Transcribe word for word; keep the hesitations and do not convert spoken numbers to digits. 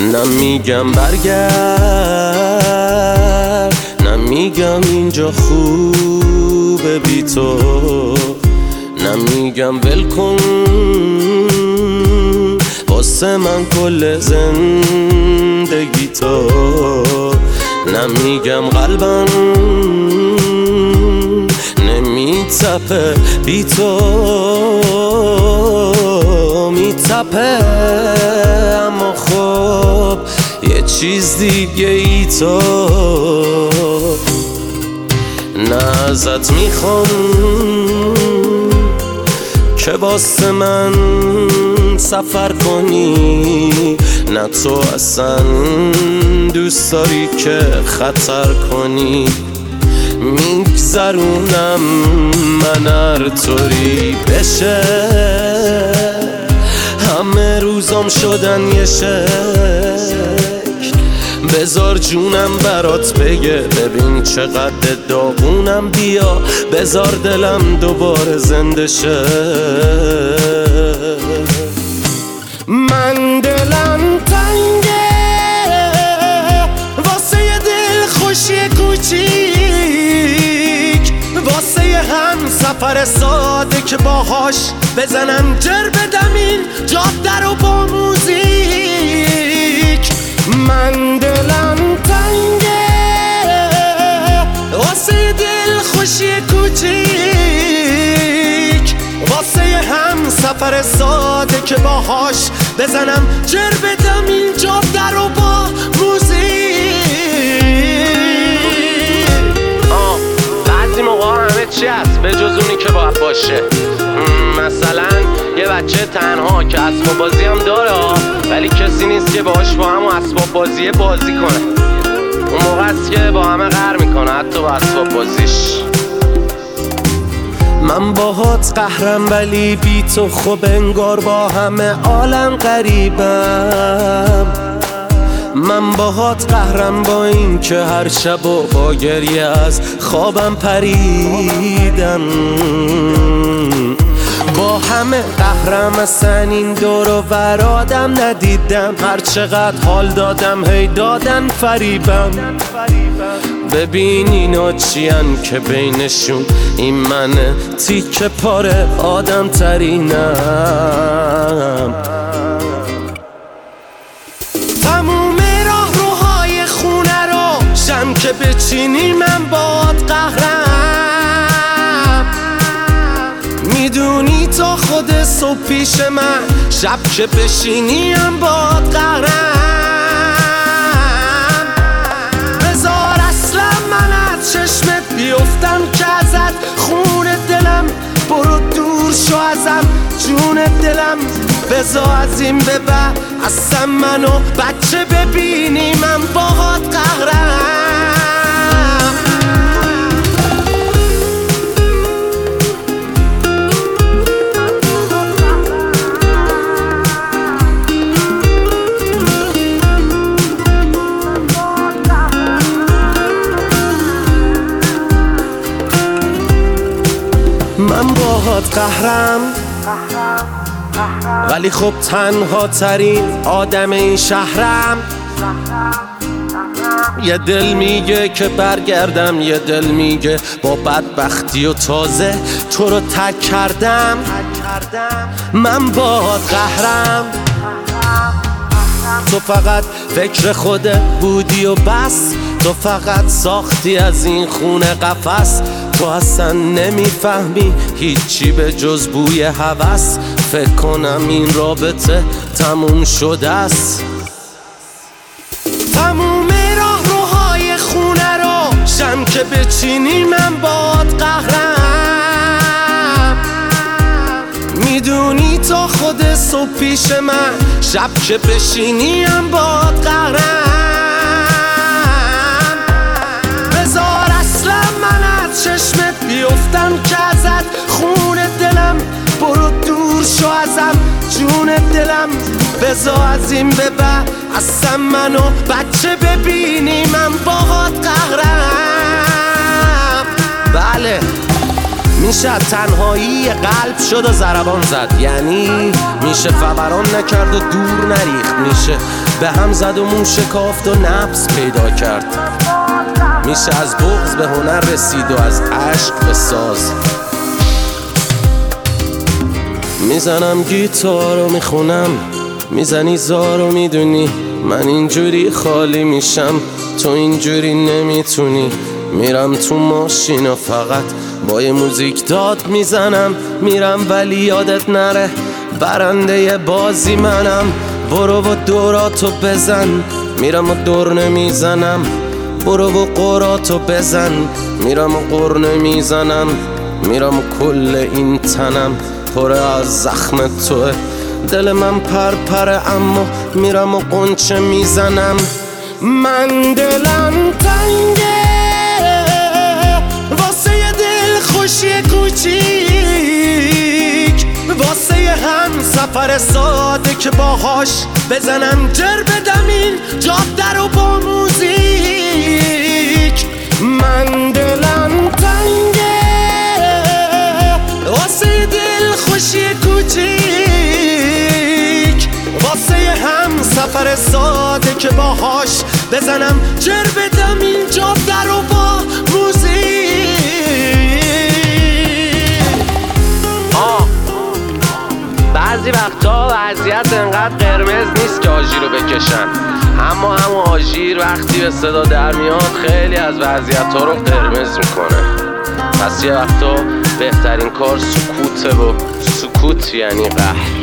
نمیگم برگرد، نمیگم اینجا خوبه بی تو، نمیگم ول کن واسه من کل زندگی تو، نمیگم قلبم نمیتپه بی تو، میتپه اما خب یه چیز دیگه ای تو. نه ازت میخوام که واسه من سفر کنی، نه تو اصلا دوست داری که خطر کنی، میگذرونم من هر طوری بشه، همه روزام شدن یه شکل، بذار جونم برات بگه ببین چقدر داغونم، بیا بذار دلم دوباره زنده شه. من دلم تنگه واسه یه دل خوشی کوچیک، واسه یه هم سفر ساده که باهاش بزنم جر بدم این جاده رو با موزیک. من دلم تنگه واسه یه دل خوشی کوچیک، واسه یه هم سفر ساده که باهاش بزنم جر بدم این جاده رو با موزیک. آه بعضی موقع همه چی هست به جز اونی که باید باشه، مثلا یه بچه تنها که اسباب بازی هم داره ولی کسی نیست که باهاش با هم اسباب بازی بازی کنه، اون موقع است که با همه قهر میکنه حتی با اسباب بازیش. من باهات قهرم ولی بی تو خب انگار با همه عالم غریبم، من باهات قهرم با این که هر شب و با گریه از خوابم پریدم، با همه قهرم اصلا این دور و ور آدم ندیدم، هر چقدر حال دادم هی دادن فریبم. ببین اینا چیان که بینشون این منه تیکه پاره آدم ترینم. تموم راه روهای خونه رو شم که بچینی من باد قهرم، میدونی تا خود صبح پیش من شب که بشینی هم باد قهرم. بذار اصلا من از چشمت بیفتم که ازت خون دلم، برو دور شو ازم جون دلم، بذار از این به بعد اصلا منو بچه ببینی من باهات قهرم. من باهات قهرم ولی خب تنها ترین آدم این شهرم، یه دل میگه که برگردم، یه دل میگه با بدبختی و تازه تو رو تک کردم. من باهات قهرم، تو فقط فکر خودت بودی و بس، تو فقط ساختی از این خونه قفس، تو اصلا نمیفهمی هیچی به جز بوی هوس، فکر کنم این رابطه تموم شده است. تموم راه روهای خونه رو شم که بچینی من باد قهرم، میدونی تا خود صبح پیش من شب که بشینی هم باد قهرم. بذار اصلا من از چشمت بیفتم که ازت خون دلم، برو دور شو ازم جون دلم، بذار از این به بعد اصلا منو بچه ببینی من باهات قهرم. بله میشه تنهایی قلب شد و ضربان زد، یعنی میشه فوران نکرد و دور نریخت، میشه به هم زد و مون شکافت و نفس پیدا کرد، میشه از بغض به هنر رسید و از عشق به ساز. میزنم گیتار و میخونم، میزنی زار و میدونی من اینجوری خالی میشم، تو اینجوری نمیتونی. میرم تو ماشین و فقط با یه موزیک داد میزنم، میرم ولی یادت نره برنده بازی منم. برو و دوراتو بزن، میرم و دور نمیزنم. برو و قراتو بزن، میرم و قر نمیزنم. میرم و کل این تنم پره از زخم توه، دل من پرپره اما میرم و قنچه میزنم. من دلم تنگه واسه یه دل خوشی کوچیک، واسه یه هم سفر ساده که باهاش بزنم جر بدم این جاده رو با موزیک. من دلم تنگه واسه یه دل خوشی کوچیک، واسه یه هم سفر ساده که باهاش بزنم جر بدم این جاده رو با موزیک. آه بعضی وقتا وضعیت انقدر قرمز نیست که آژیر رو بکشن، اما همون آژیر وقتی به صدا در میاد خیلی از وضعیت ها رو قرمز میکنه. پس یه وقتا بهترین کار سکوته و سکوت یعنی قهر.